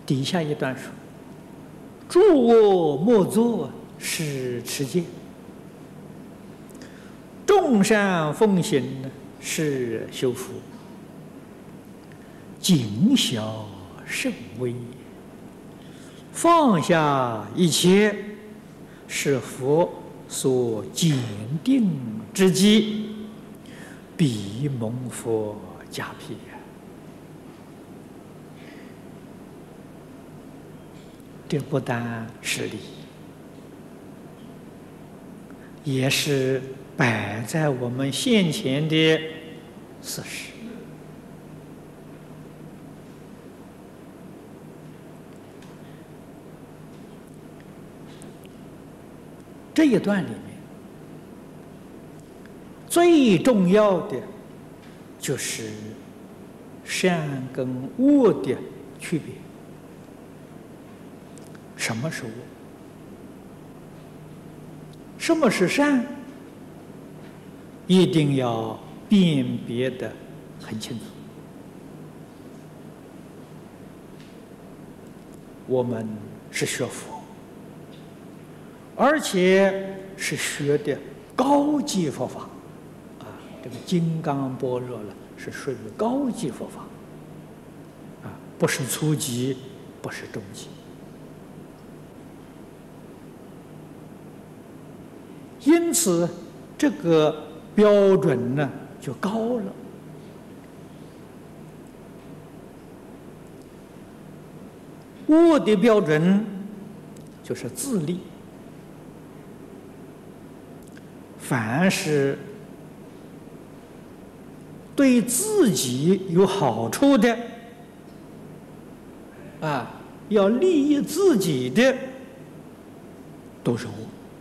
底下一段说：“诸恶莫作，是持戒；众善奉行，是修福。谨小慎微，放下一切，是佛所坚定之基，必蒙佛加庇。”这不单是理，也是摆在我们现前的事实。这一段里面最重要的就是善跟恶的区别。什么是恶？什么是善？一定要辨别得很清楚。我们是学佛，而且是学的高级佛法啊，这个金刚般若了是属于高级佛法啊，不是初级，不是中级。因此，这个标准呢就高了。恶的标准就是自利，凡是对自己有好处的，要利益自己的，都是恶。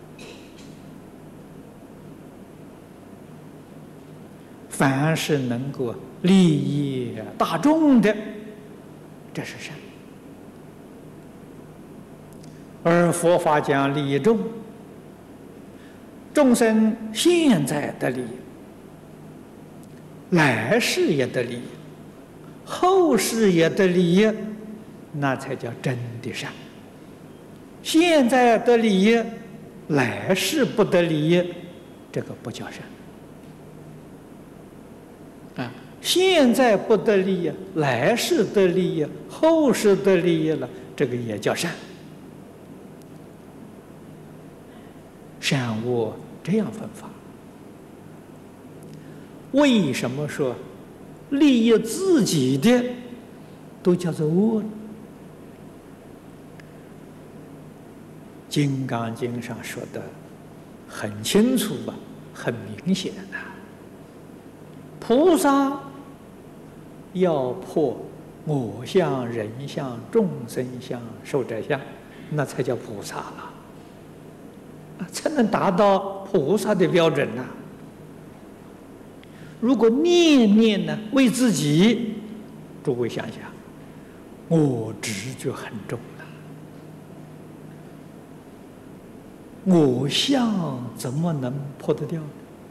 凡是能够利益大众的，这是善。而佛法讲利益众，众生现在得利益，来世也得利益，后世也得利益，那才叫真的善。现在得利益，来世不得利益，这个不叫善。现在不得利益，来世得利益，后世得利益了，这个也叫善。善恶这样分法。为什么说利益自己的都叫做恶呢？《金刚经》上说的很清楚吧，很明显的。菩萨要破我相、人相、众生相、寿者相，那才叫菩萨了，才能达到菩萨的标准呐。如果念念呢为自己，诸位想想，我执就很重了，我相怎么能破得掉呢？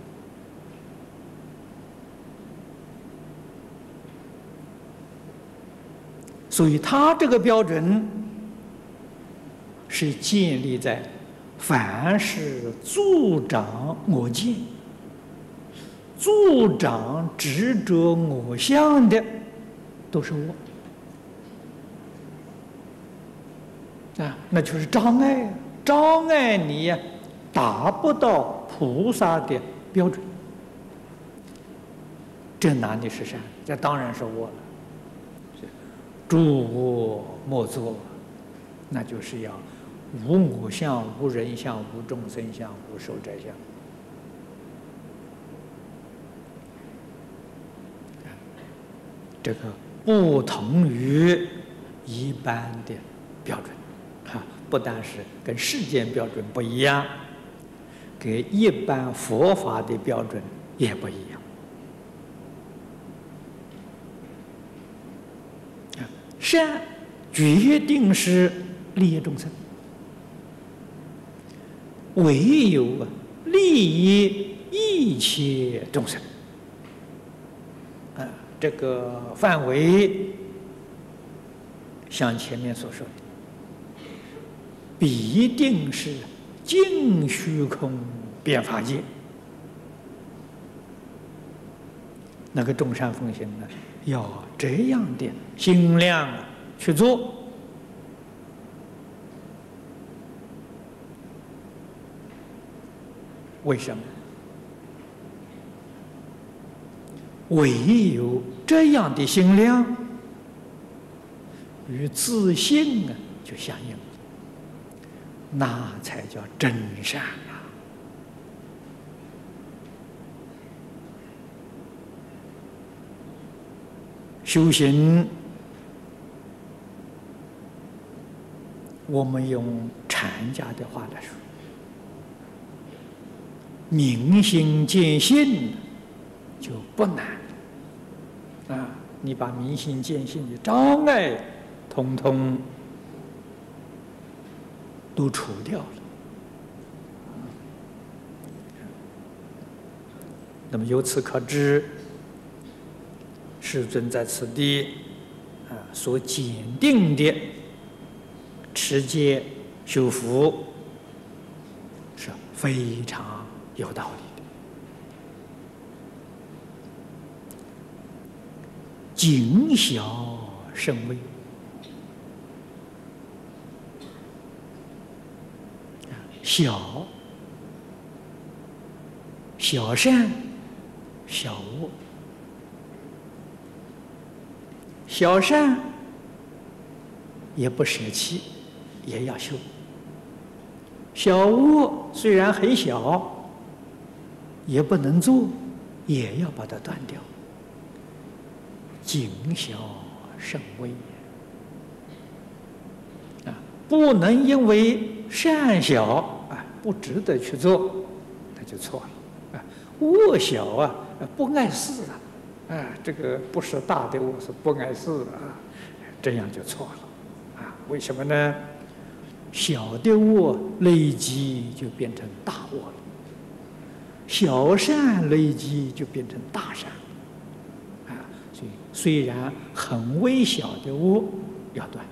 所以他这个标准是建立在凡是助长我见、助长执着我相的，都是恶那就是障碍，障碍你达不到菩萨的标准。这哪里是善？这当然是恶了。诸恶莫作，那就是要无我相、无人相、无众生相、无寿者相。这个不同于一般的标准，不但是跟世间标准不一样，跟一般佛法的标准也不一样。善决定是利益众生，唯有利益一切众生。这个范围像前面所说的，必定是尽虚空遍法界。那个众善奉行呢，要这样的心量去做。为什么？唯有这样的心量与自信就相应了，那才叫真善啊！修行，我们用禅家的话来说，明心见性就不难啊！你把明心见性的障碍统统都除掉了。那么由此可知，世尊在此地所检定的持戒修福是非常有道理的。谨小慎微，小善小恶，小善也不舍弃，也要修；小恶虽然很小，也不能做，也要把它断掉。谨小慎微不能因为善小不值得去做，那就错了恶小不碍事这个不是大的恶，是不碍事这样就错了为什么呢？小的恶累积就变成大恶了，小善累积就变成大善所以虽然很微小的恶要断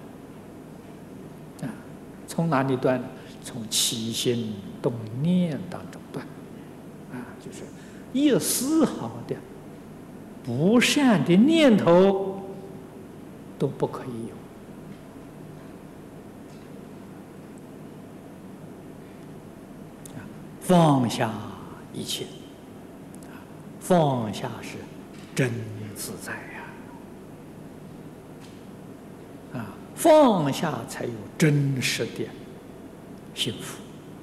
从哪里断？从起心动念当中断就是一丝毫的不善的念头都不可以有放下一切放下是真自在放下才有真实的幸福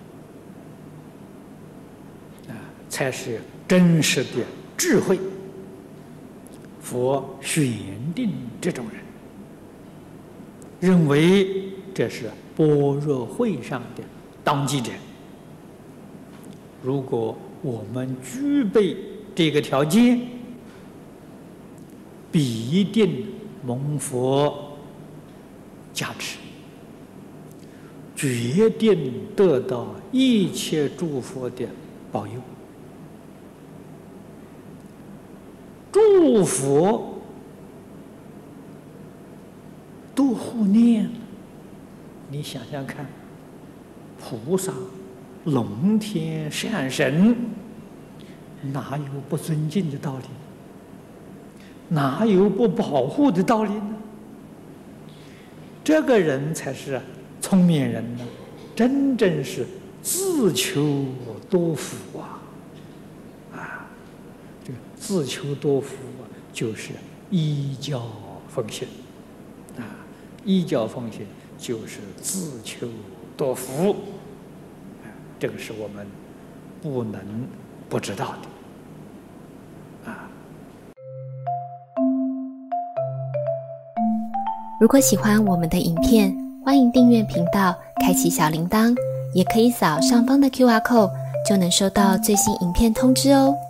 才是真实的智慧。佛选定这种人，认为这是般若会上的当机者。如果我们具备这个条件，必定蒙佛加持，决定得到一切诸佛的保佑。诸佛都护念，你想想看，菩萨、龙天、善神，哪有不尊敬的道理？哪有不保护的道理呢？这个人才是聪明人呢，真正是自求多福这个自求多福就是依教奉行依教奉行就是自求多福这个是我们不能不知道的如果喜欢我们的影片，欢迎订阅频道，开启小铃铛，也可以扫上方的 QR code， 就能收到最新影片通知哦。